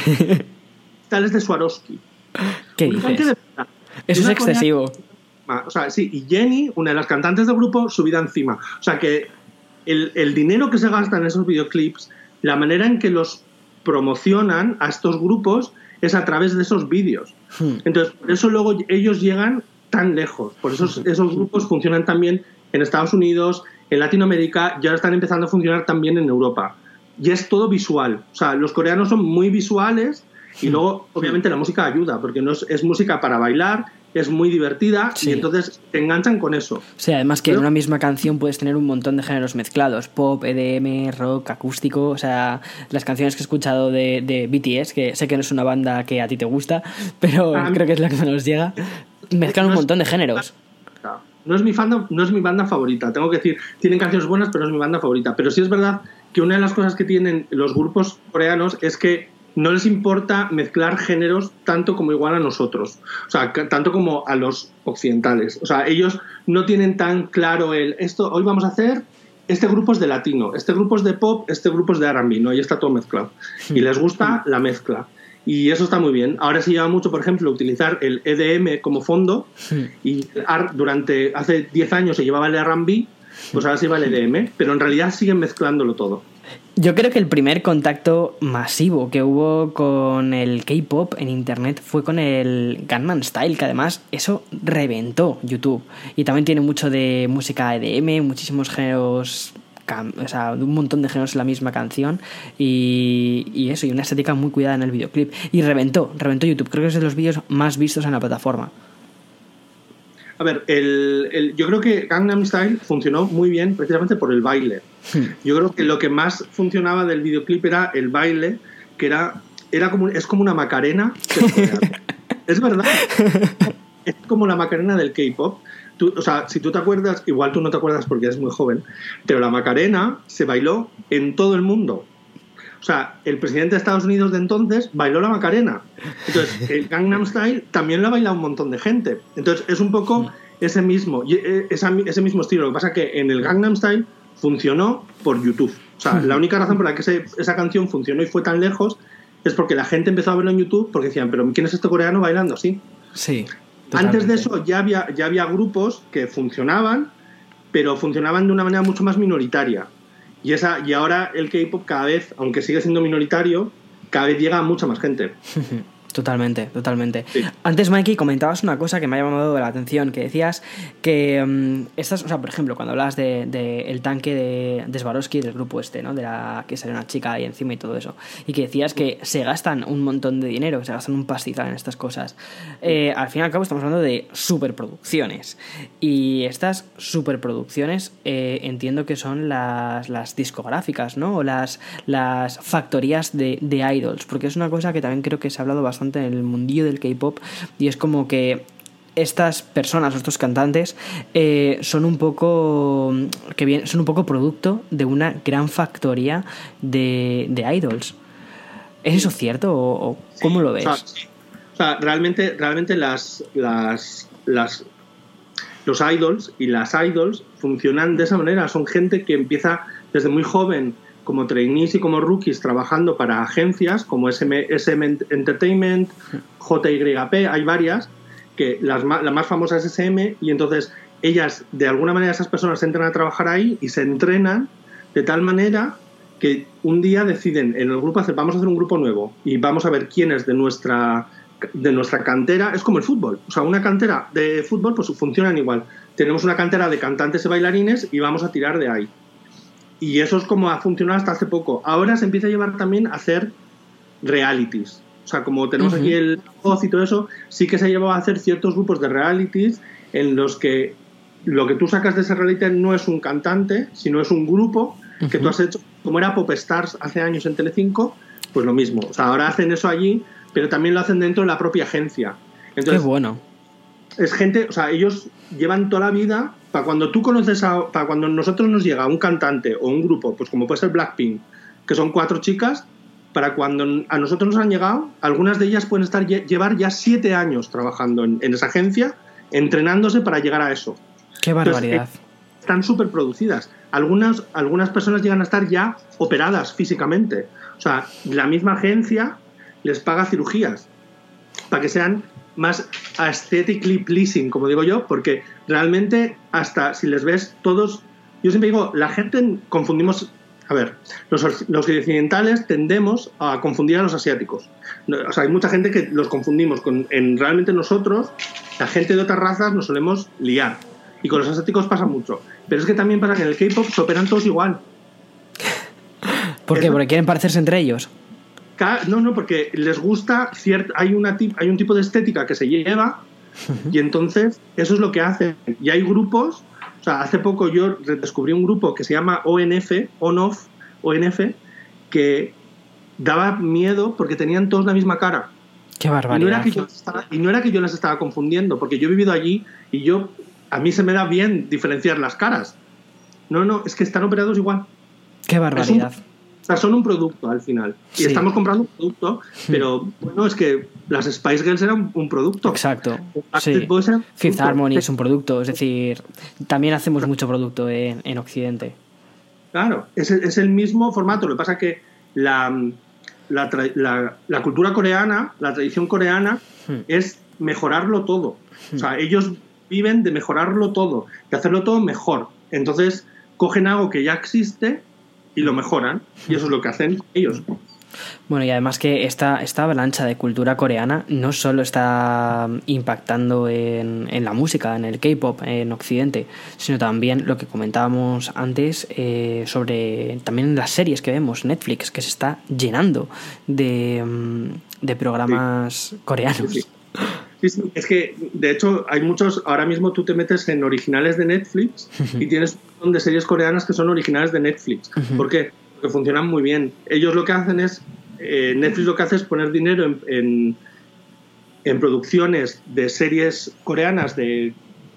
tal es de Swarovski. ¿Qué un dices? Tanque de, Eso es excesivo. Coreana, o sea, sí, y Jennie, una de las cantantes del grupo, subida encima. O sea, que el, el dinero que se gasta en esos videoclips, la manera en que los promocionan a estos grupos es a través de esos vídeos. Hmm. Entonces, por eso luego ellos llegan tan lejos. Por eso esos grupos funcionan también en Estados Unidos, en Latinoamérica, ya están empezando a funcionar también en Europa. Y es todo visual. O sea, los coreanos son muy visuales y luego, obviamente, la música ayuda, porque no es, es música para bailar, es muy divertida sí. y entonces te enganchan con eso. Sí, además que Pero, en una misma canción puedes tener un montón de géneros mezclados. Pop, E D M, rock, acústico. O sea, las canciones que he escuchado de, de B T S, que sé que no es una banda que a ti te gusta, pero ah, creo que es la que nos llega, mezclan un montón de géneros. No es, mi fandom, no es mi banda favorita, tengo que decir, tienen canciones buenas, pero no es mi banda favorita. Pero sí es verdad que una de las cosas que tienen los grupos coreanos es que no les importa mezclar géneros tanto como igual a nosotros, o sea, tanto como a los occidentales. O sea, ellos no tienen tan claro el, esto hoy vamos a hacer, este grupo es de latino, este grupo es de pop, este grupo es de R and B, ¿no? Ahí está todo mezclado. Y les gusta la mezcla. Y eso está muy bien. Ahora se lleva mucho, por ejemplo, utilizar el E D M como fondo. Sí. Y durante hace diez años se llevaba el R and B, pues ahora se lleva el E D M, pero en realidad siguen mezclándolo todo. Yo creo que el primer contacto masivo que hubo con el K-pop en internet fue con el Gangnam Style, que además eso reventó YouTube. Y también tiene mucho de música E D M, muchísimos géneros, o sea, un montón de géneros en la misma canción. Y, y eso, y una estética muy cuidada en el videoclip. Y reventó, reventó YouTube. Creo que es de los vídeos más vistos en la plataforma. A ver, el, el, yo creo que Gangnam Style funcionó muy bien precisamente por el baile. Yo creo que lo que más funcionaba del videoclip era el baile, que era, era como, es como una Macarena. Es verdad. Es como la Macarena del K-pop. Tú, o sea, si tú te acuerdas, igual tú no te acuerdas porque eres muy joven, pero la Macarena se bailó en todo el mundo. O sea, el presidente de Estados Unidos de entonces bailó la Macarena. Entonces, el Gangnam Style también lo ha bailado un montón de gente. Entonces, es un poco ese mismo, ese mismo estilo. Lo que pasa es que en el Gangnam Style funcionó por YouTube. O sea, la única razón por la que ese, esa canción funcionó y fue tan lejos es porque la gente empezó a verlo en YouTube porque decían, pero ¿quién es este coreano bailando así? Sí. Totalmente. Antes de eso ya había, ya había grupos que funcionaban, pero funcionaban de una manera mucho más minoritaria. Y, esa, y ahora el K-pop cada vez, aunque sigue siendo minoritario, cada vez llega a mucha más gente. Totalmente, totalmente. Sí. Antes, Mikey, comentabas una cosa que me ha llamado la atención, que decías que um, estas, o sea, por ejemplo, cuando hablabas de, de el tanque de, de Swarovski, del grupo este, ¿no? De la que sale una chica ahí encima y todo eso, y que decías que se gastan un montón de dinero, que se gastan un pastizal en estas cosas. Eh, al fin y al cabo estamos hablando de superproducciones, y estas superproducciones eh, entiendo que son las, las discográficas, ¿no? O las, las factorías de, de idols, porque es una cosa que también creo que se ha hablado bastante en el mundillo del K-pop, y es como que estas personas, estos cantantes, eh, son un poco que bien, son un poco producto de una gran factoría de, de idols. ¿Es eso cierto o, o cómo lo ves? O sea, sí. O sea, realmente, realmente las, las, las los idols y las idols funcionan de esa manera. Son gente que empieza desde muy joven como trainees y como rookies trabajando para agencias como S M, S M Entertainment, J Y P, hay varias, que las, la más famosa es S M, y entonces ellas, de alguna manera, esas personas entran a trabajar ahí y se entrenan de tal manera que un día deciden en el grupo hacer, vamos a hacer un grupo nuevo y vamos a ver quiénes de nuestra, de nuestra cantera, es como el fútbol, o sea, una cantera de fútbol pues funcionan igual, tenemos una cantera de cantantes y bailarines y vamos a tirar de ahí. Y eso es como ha funcionado hasta hace poco. Ahora se empieza a llevar también a hacer realities. O sea, como tenemos uh-huh. aquí el voz y todo eso, sí que se ha llevado a hacer ciertos grupos de realities en los que lo que tú sacas de ese reality no es un cantante, sino es un grupo uh-huh. que tú has hecho, como era Pop Stars hace años en Telecinco, pues lo mismo. O sea, ahora hacen eso allí, pero también lo hacen dentro de la propia agencia. Entonces, qué bueno. Es gente, o sea, ellos llevan toda la vida, para cuando tú conoces a, para cuando nosotros nos llega un cantante o un grupo, pues como puede ser Blackpink, que son cuatro chicas, para cuando a nosotros nos han llegado, algunas de ellas pueden estar llevar ya siete años trabajando en, en esa agencia, entrenándose para llegar a eso. ¡Qué barbaridad! Entonces, eh, están súper producidas. Algunas, algunas personas llegan a estar ya operadas físicamente. O sea, la misma agencia les paga cirugías para que sean más aesthetically pleasing, como digo yo, porque realmente hasta si les ves todos, yo siempre digo, la gente confundimos, a ver, los, los occidentales tendemos a confundir a los asiáticos. O sea, hay mucha gente que los confundimos con, en realmente nosotros, la gente de otras razas nos solemos liar, y con los asiáticos pasa mucho, pero es que también pasa que en el K-pop se operan todos igual. ¿Por qué? ¿Porque quieren parecerse entre ellos? No, no, porque les gusta, cierto, hay, una, hay un tipo de estética que se lleva y entonces eso es lo que hacen. Y hay grupos, o sea, hace poco yo descubrí un grupo que se llama O N F, On-Off, O N F, que daba miedo porque tenían todos la misma cara. ¡Qué barbaridad! Y no era que yo, estaba, y no era que yo las estaba confundiendo, porque yo he vivido allí y yo a mí se me da bien diferenciar las caras. No, no, es que están operados igual. ¡Qué barbaridad! O sea, son un producto al final. Y sí. Estamos comprando un producto, pero bueno, es que las Spice Girls eran un producto. Exacto. Sí. Fifth Harmony es un producto. Es decir, también hacemos mucho producto en, en Occidente. Claro, es, es el mismo formato. Lo que pasa es que la, la, la, la cultura coreana, la tradición coreana, hmm. es mejorarlo todo. Hmm. O sea, ellos viven de mejorarlo todo, de hacerlo todo mejor. Entonces, cogen algo que ya existe y lo mejoran, y eso es lo que hacen ellos. Bueno, y además que esta, esta avalancha de cultura coreana no solo está impactando en, en la música, en el K-pop, en Occidente, sino también lo que comentábamos antes eh, sobre también las series que vemos, Netflix, que se está llenando de, de programas sí. coreanos. Sí, sí. Sí, sí, es que de hecho hay muchos, ahora mismo tú te metes en originales de Netflix uh-huh. y tienes un montón de series coreanas que son originales de Netflix. Uh-huh. ¿Por qué? Que funcionan muy bien. Ellos lo que hacen es, eh, Netflix lo que hace es poner dinero en, en, en producciones de series coreanas de,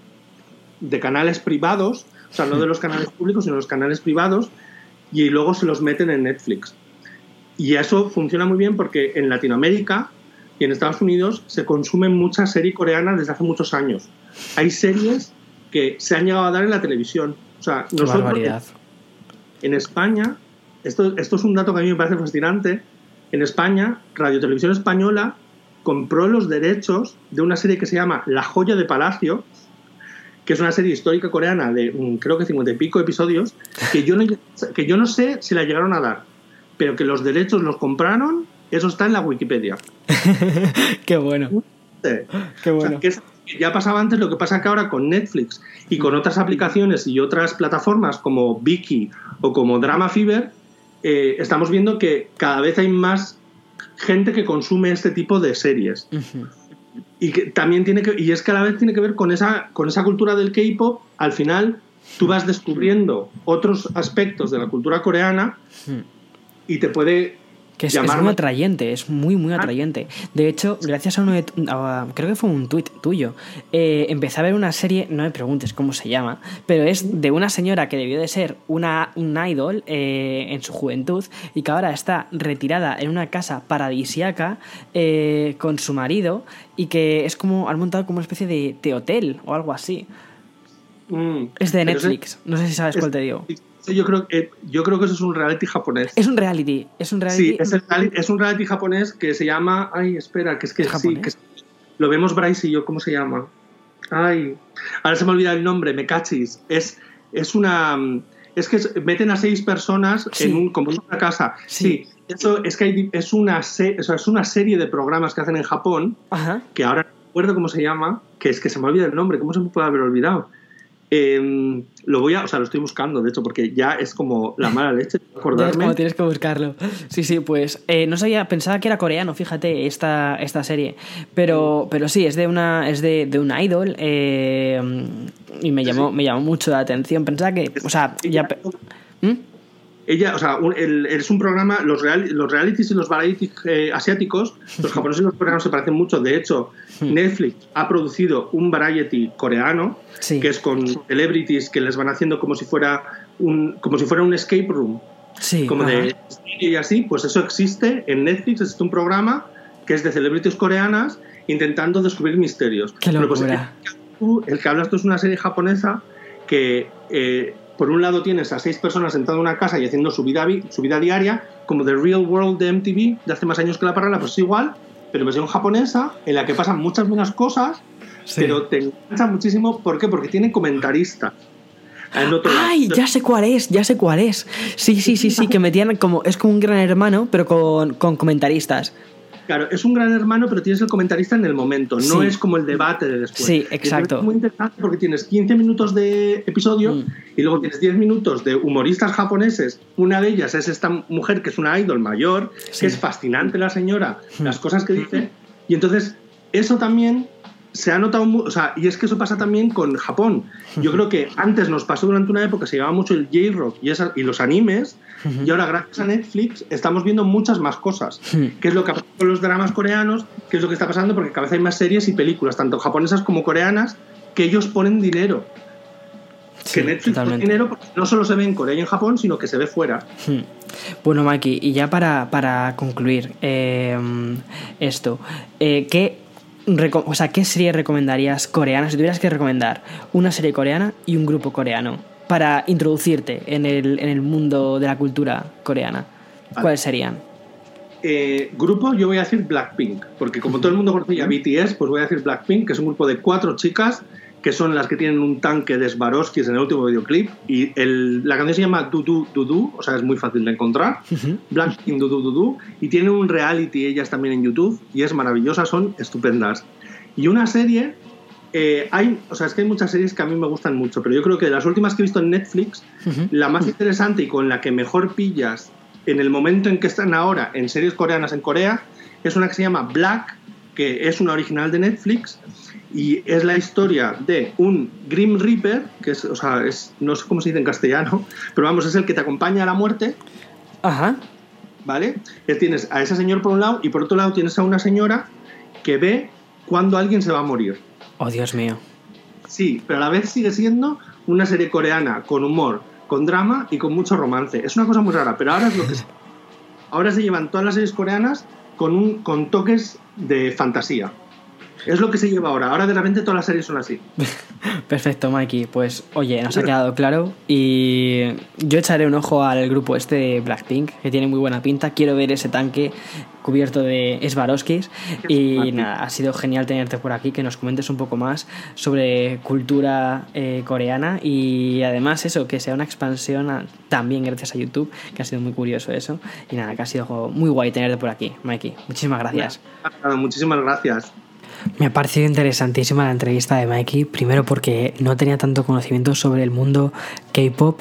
de canales privados, o sea, no de los canales públicos, sino de los canales privados, y luego se los meten en Netflix. Y eso funciona muy bien porque en Latinoamérica y en Estados Unidos se consume mucha serie coreana desde hace muchos años. Hay series que se han llegado a dar en la televisión. O sea, Qué nosotros barbaridad. En España, esto, esto es un dato que a mí me parece fascinante, en España, Radio Televisión Española compró los derechos de una serie que se llama La Joya de Palacio, que es una serie histórica coreana de creo que cincuenta y pico episodios, que yo, no, que yo no sé si la llegaron a dar, pero que los derechos los compraron, eso está en la Wikipedia. Qué bueno. Qué bueno. O sea, que es, ya pasaba antes, lo que pasa que ahora con Netflix y con otras aplicaciones y otras plataformas como Viki o como Drama Fever, eh, estamos viendo que cada vez hay más gente que consume este tipo de series. Uh-huh. Y que también tiene que, y es que a la vez tiene que ver con esa, con esa cultura del K-pop. Al final tú vas descubriendo otros aspectos de la cultura coreana uh-huh. y te puede que es, es muy atrayente, es muy muy atrayente. De hecho, gracias a uno de a, creo que fue un tuit tuyo, eh, empecé a ver una serie, no me preguntes cómo se llama, pero es de una señora que debió de ser una un idol eh, en su juventud y que ahora está retirada en una casa paradisíaca eh, con su marido y que es como, han montado como una especie de, de hotel o algo así. Mm, es de Netflix, no sé si sabes es, cuál te digo. Yo creo, eh, yo creo que eso es un reality japonés. Es un reality, es un reality. Sí, es, el reality, es un reality japonés que se llama... Ay, espera, que es que ¿Es sí, que es, lo vemos Bryce y yo, ¿cómo se llama? Ay, ahora se me olvida el nombre, me cachis. Es, es una... Es que es, meten a seis personas sí. en un, como en una casa. Sí, sí eso es que hay, es, una se, o sea, es una serie de programas que hacen en Japón, Ajá. que ahora no recuerdo cómo se llama, que es que se me olvida el nombre, ¿cómo se me puede haber olvidado? Eh, lo voy a, o sea, lo estoy buscando, de hecho, porque ya es como la mala leche de acordarme. Como tienes que buscarlo. Sí, sí, pues eh, no sabía, pensaba que era coreano, fíjate, esta, esta serie, pero, pero sí, es de una, es de, de una idol eh, y me llamó, sí. me llamó mucho la atención. Pensaba que, o sea, ya. ¿Mm? Ella, o sea, un, el, es un programa, los, real, los realities y los variety eh, asiáticos, los japoneses y los coreanos se parecen mucho. De hecho, hmm. Netflix ha producido un variety coreano, sí. que es con celebrities que les van haciendo como si fuera un, como si fuera un escape room, sí, como ajá. de y así. Pues eso existe en Netflix, existe un programa que es de celebrities coreanas intentando descubrir misterios. ¡Qué locura! Pero, pues, el, el que hablas tú es una serie japonesa que... Eh, por un lado tienes a seis personas sentadas en una casa y haciendo su vida, su vida diaria, como The Real World de M T V, de hace más años que la parrala, pues es igual, pero versión japonesa, en la que pasan muchas buenas cosas, sí. pero te engancha muchísimo. ¿Por qué? Porque tienen comentaristas. ¡Ay! Ya sé cuál es, ya sé cuál es. Sí, sí, sí, sí, que metían como... Es como un Gran Hermano, pero con, con comentaristas. Claro, es un Gran Hermano, pero tienes el comentarista en el momento, no sí. es como el debate de después. Sí, exacto. Es muy interesante porque tienes quince minutos de episodio mm. y luego tienes diez minutos de humoristas japoneses. Una de ellas es esta mujer que es una idol mayor, sí. que es fascinante la señora, mm. las cosas que dice. Y entonces, eso también se ha notado mucho, o sea, y es que eso pasa también con Japón. Yo creo que antes nos pasó durante una época, se llevaba mucho el J-Rock y, esa, y los animes, uh-huh. y ahora gracias a Netflix estamos viendo muchas más cosas. Uh-huh. ¿Qué es lo que ha pasado con los dramas coreanos? ¿Qué es lo que está pasando? Porque cada vez hay más series y películas, tanto japonesas como coreanas, que ellos ponen dinero. Sí, que Netflix totalmente. Pone dinero porque no solo se ve en Corea y en Japón, sino que se ve fuera. Uh-huh. Bueno, Mikey, y ya para, para concluir eh, esto, eh, ¿qué O sea, ¿qué serie recomendarías coreana? Si tuvieras que recomendar una serie coreana y un grupo coreano para introducirte en el, en el mundo de la cultura coreana, vale. ¿cuáles serían? Eh, grupo, yo voy a decir Blackpink, porque como todo el mundo conoce a B T S, pues voy a decir Blackpink, que es un grupo de cuatro chicas que son las que tienen un tanque de Swarovskis en el último videoclip, y el, la canción se llama Du Du Du Du, o sea, es muy fácil de encontrar, uh-huh. Blackpink Du Du Du Du, y tiene un reality ellas también en YouTube, y es maravillosa, son estupendas. Y una serie, eh, hay, o sea, es que hay muchas series que a mí me gustan mucho, pero yo creo que de las últimas que he visto en Netflix, uh-huh. la más interesante y con la que mejor pillas en el momento en que están ahora en series coreanas en Corea, es una que se llama Black, que es una original de Netflix, y es la historia de un Grim Reaper, que es, o sea, es, no sé cómo se dice en castellano, pero vamos, es el que te acompaña a la muerte. Ajá. ¿Vale? Tienes a ese señor por un lado y por otro lado tienes a una señora que ve cuando alguien se va a morir. Oh, Dios mío. Sí, pero a la vez sigue siendo una serie coreana con humor, con drama y con mucho romance. Es una cosa muy rara, pero ahora es lo que es. Ahora se llevan todas las series coreanas con, un, con toques de fantasía. Es lo que se lleva ahora. Ahora de repente todas las series son así. Perfecto, Mikey. Pues oye, nos ha quedado claro. Y yo echaré un ojo al grupo este de Blackpink, que tiene muy buena pinta. Quiero ver ese tanque cubierto de Swarovskis. Y nada, ha sido genial tenerte por aquí, que nos comentes un poco más sobre cultura eh, coreana. Y además eso, que sea una expansión a, también gracias a YouTube, que ha sido muy curioso eso. Y nada, que ha sido muy guay tenerte por aquí, Mikey. Muchísimas gracias. Bueno, muchísimas gracias. Me ha parecido interesantísima la entrevista de Mikey, primero porque no tenía tanto conocimiento sobre el mundo K-pop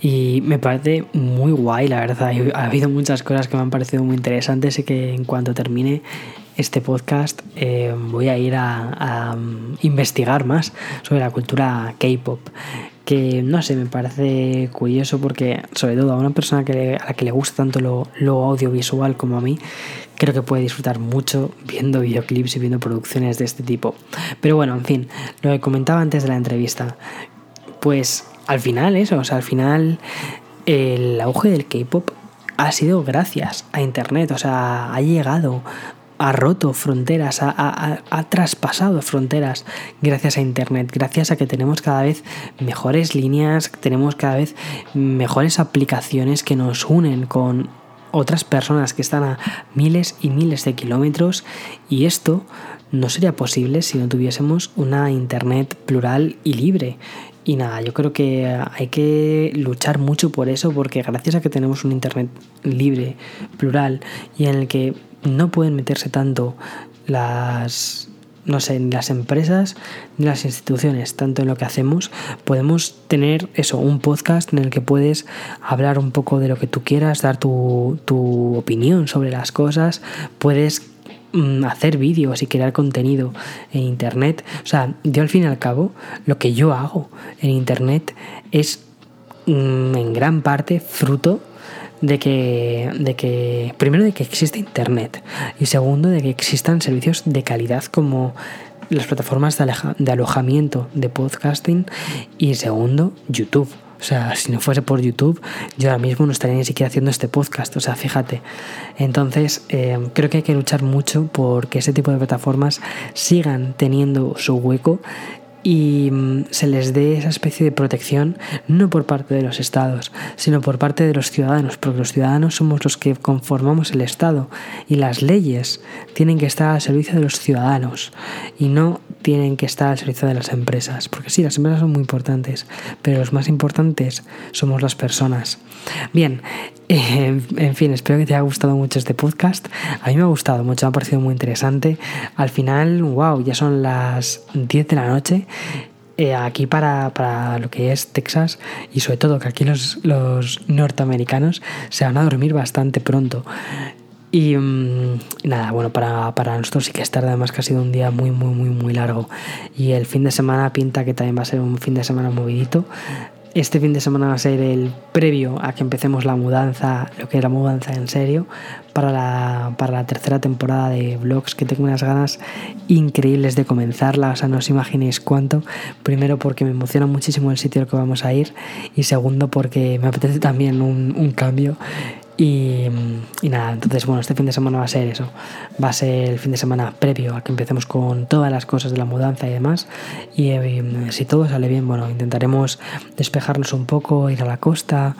y me parece muy guay, la verdad. Ha habido muchas cosas que me han parecido muy interesantes y que en cuanto termine este podcast eh, voy a ir a, a investigar más sobre la cultura K-pop, que no sé, me parece curioso porque sobre todo a una persona que le, a la que le gusta tanto lo, lo audiovisual como a mí, creo que puede disfrutar mucho viendo videoclips y viendo producciones de este tipo. Pero bueno, en fin, lo que comentaba antes de la entrevista, pues al final eso, o sea, al final el auge del K-pop ha sido gracias a internet, o sea, ha llegado, ha roto fronteras, ha, ha, ha traspasado fronteras gracias a internet, gracias a que tenemos cada vez mejores líneas, tenemos cada vez mejores aplicaciones que nos unen con otras personas que están a miles y miles de kilómetros, y esto no sería posible si no tuviésemos una internet plural y libre. Y nada, yo creo que hay que luchar mucho por eso, porque gracias a que tenemos un internet libre, plural, y en el que no pueden meterse tanto las, no sé, ni las empresas ni las instituciones, tanto en lo que hacemos, podemos tener eso, un podcast en el que puedes hablar un poco de lo que tú quieras, dar tu, tu opinión sobre las cosas, puedes mm, hacer vídeos y crear contenido en internet. O sea, yo al fin y al cabo, lo que yo hago en internet es mm, en gran parte fruto de que, de que, primero, de que existe internet, y segundo, de que existan servicios de calidad como las plataformas de, aleja, de alojamiento de podcasting, y segundo, YouTube. O sea, si no fuese por YouTube, yo ahora mismo no estaría ni siquiera haciendo este podcast. O sea, fíjate. Entonces, eh, creo que hay que luchar mucho por que ese tipo de plataformas sigan teniendo su hueco y se les dé esa especie de protección, no por parte de los estados, sino por parte de los ciudadanos, porque los ciudadanos somos los que conformamos el estado, y las leyes tienen que estar al servicio de los ciudadanos y no tienen que estar al servicio de las empresas, porque sí, las empresas son muy importantes, pero los más importantes somos las personas. Bien, eh, en fin, espero que te haya gustado mucho este podcast. A mí me ha gustado mucho, me ha parecido muy interesante. Al final, wow, ya son las diez de la noche eh, aquí para, para lo que es Texas, y sobre todo que aquí los, los norteamericanos se van a dormir bastante pronto. Y mmm, nada, bueno, para, para nosotros sí que es tarde, además que ha sido un día muy, muy, muy, muy largo. Y el fin de semana pinta que también va a ser un fin de semana movidito. Este fin de semana va a ser el previo a que empecemos la mudanza, lo que es la mudanza en serio, para la, para la tercera temporada de vlogs, que tengo unas ganas increíbles de comenzarla. O sea, no os imaginéis cuánto. Primero porque me emociona muchísimo el sitio al que vamos a ir, y segundo porque me apetece también un, un cambio. Y, y nada, entonces bueno, este fin de semana va a ser eso, va a ser el fin de semana previo a que empecemos con todas las cosas de la mudanza y demás, y, y si todo sale bien, bueno, intentaremos despejarnos un poco, ir a la costa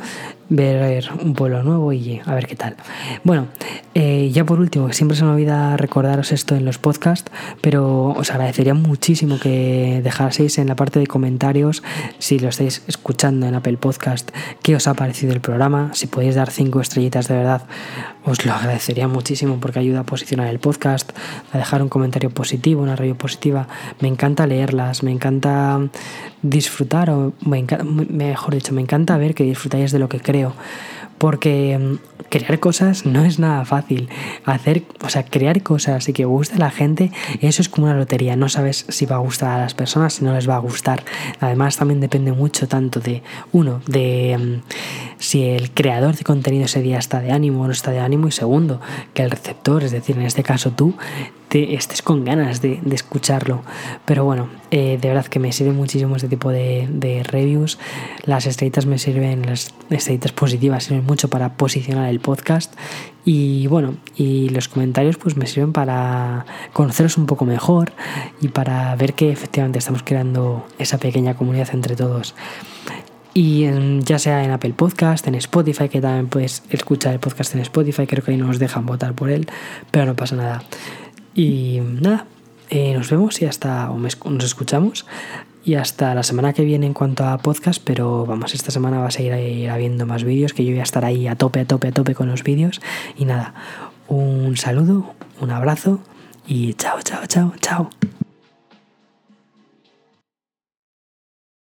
ver un pueblo nuevo y a ver qué tal. Bueno, eh, ya por último, siempre se me olvida recordaros esto en los podcasts, pero os agradecería muchísimo que dejaseis en la parte de comentarios, si lo estáis escuchando en Apple Podcast, qué os ha parecido el programa. Si podéis dar cinco estrellitas, de verdad os lo agradecería muchísimo, porque ayuda a posicionar el podcast, a dejar un comentario positivo, una review positiva. Me encanta leerlas, me encanta disfrutar, o me encanta, mejor dicho, me encanta ver que disfrutáis de lo que creo, porque crear cosas no es nada fácil. Hacer, o sea, crear cosas y que guste a la gente, eso es como una lotería. No sabes si va a gustar a las personas, si no les va a gustar. Además, también depende mucho tanto de, uno, de um, si el creador de contenido ese día está de ánimo o no está de ánimo, y segundo, que el receptor, es decir, en este caso tú, te estés con ganas de, de escucharlo. Pero bueno, eh, de verdad que me sirve muchísimo este tipo de, de reviews. Las estrellitas me sirven, las estrellitas positivas sirven mucho para posicionar el podcast, y bueno, y los comentarios pues me sirven para conoceros un poco mejor y para ver que efectivamente estamos creando esa pequeña comunidad entre todos. Y en, ya sea en Apple Podcast, en Spotify, que también puedes escuchar el podcast en Spotify, creo que ahí no nos dejan votar por él, pero no pasa nada. Y nada, eh, nos vemos y hasta, o nos escuchamos, y hasta la semana que viene en cuanto a podcast. Pero vamos, esta semana va a seguir ahí habiendo más vídeos, que yo voy a estar ahí a tope, a tope, a tope con los vídeos. Y nada, un saludo, un abrazo y chao, chao, chao, chao.